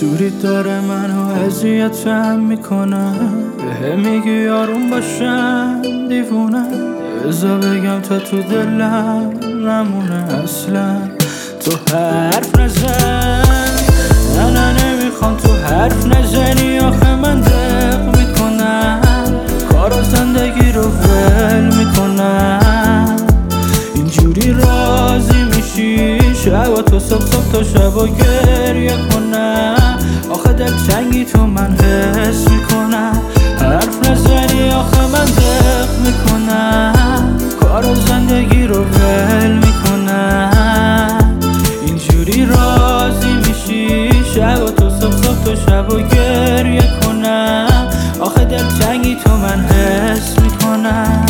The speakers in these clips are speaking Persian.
دوریت داره منو اذیتم میکنه، به میگی آروم باشم دیوونه، بذار بگم تا تو دلم نمونه اصلا. تو حرف نزن، نه نمیخوام تو حرف نزنی، آخه من دق میکنم، کار و زندگی رو ول میکنم. اینجوری راضی میشی شب تو صبح تا شب و گریه کنم، آخه دلتنگی تو من حس میکنم. حرف نزنی آخه من دق میکنم، کار و زندگی رو ول میکنم. اینجوری راضی میشی شب تو صبح تا شب و گریه کنم، آخه دلتنگی تو من حس میکنم.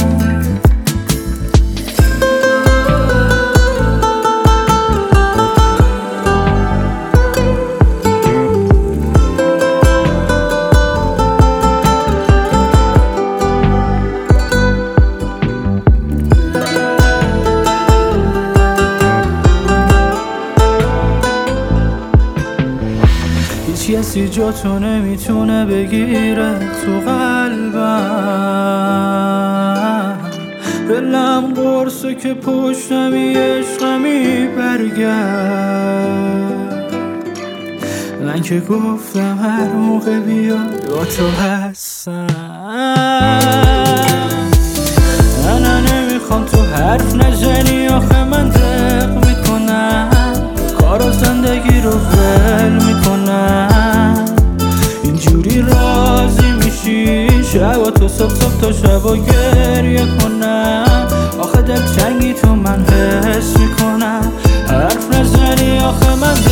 کسی جا تو نمیتونه بگیره تو قلبم، دلم قرصه که پشتمی عشقمی برگرد. من که گفتم هر موقع بیا با تو هستم، نه نمیخوام تو حرف نزنی، آخه من دق میکنم، کار و زندگی رو ول میکنم. اینجوری راضی میشی شب تو صبح تا شب و گریه کنم، آخه دلتنگی تو من حس میکنم. حرف نزنی آخه من